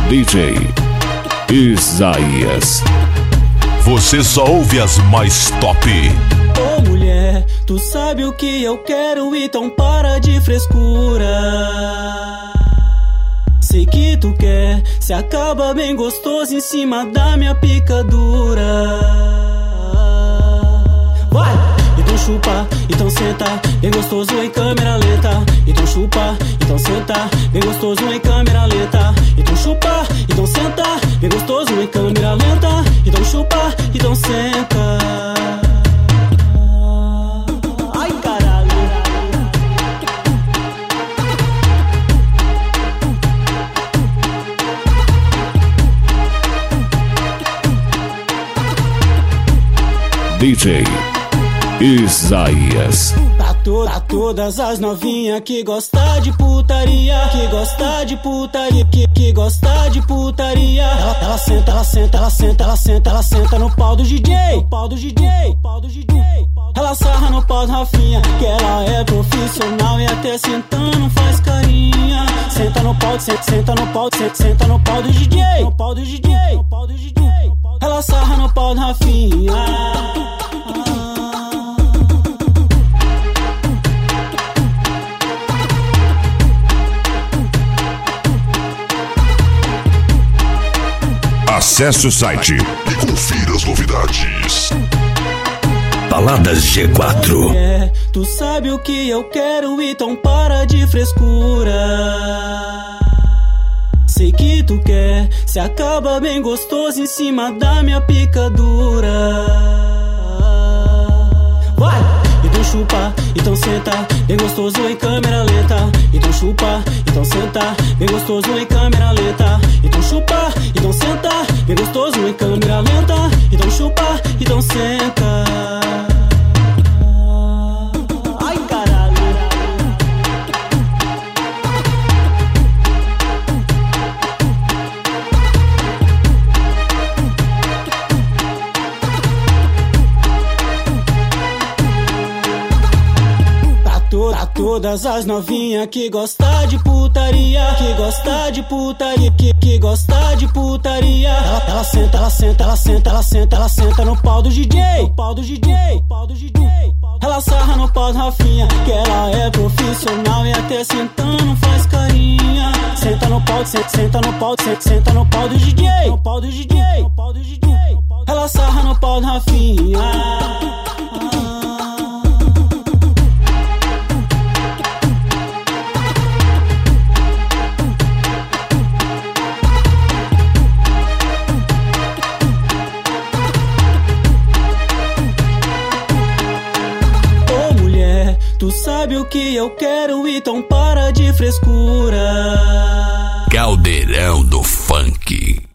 DJ Isaías. Você só ouve as mais top. Ô mulher, tu sabe o que eu quero, então para de frescura. Sei que tu quer, se acaba bem gostoso em cima da minha picadura. Vai! Então chupa, então senta, bem gostoso em câmera lenta. Então chupa, então senta, bem gostoso em câmera lenta. Então chupa, então senta, bem gostoso em câmera lenta. Então chupa, então senta. Ai caralho. DJ Isaías. Pra todas as novinhas que gosta de putaria, que gosta de putaria, que gosta de putaria. Ela senta, ela senta, ela senta, ela senta, ela senta no pau do DJ, no pau do DJ, no pau do DJ. Ela sarra no pau da Rafinha, que ela é profissional e até sentando faz carinha. Senta no pau, senta no pau, senta no pau do DJ, no pau do DJ, no pau do DJ. Ela sarra no pau da Rafinha. Acesse o site e confira as novidades. Baladas G4. É, tu sabe o que eu quero, então para de frescura. Sei que tu quer, se acaba bem gostoso em cima da minha picadura. Vai! Então chupa, então senta, bem gostoso em câmera lenta. Então chupa, então senta, bem gostoso em câmera lenta. Então chupa, então senta, bem gostoso em câmera lenta. Então chupa, então senta. Ai caralho. Pra todas as novinhas que gosta de putaria, que gosta de putaria, que gosta de putaria. Ela senta, ela senta, ela senta, ela senta, ela senta no pau do DJ, no pau do DJ, no pau do DJ. Ela sarra no pau da Rafinha, que ela é profissional e até sentando faz carinha. Senta no pau, senta no pau, senta no pau do DJ, no pau do DJ, no pau do DJ. Ela sarra no pau da Rafinha. Tu sabe o que eu quero, então para de frescura. Caldeirão do Funk.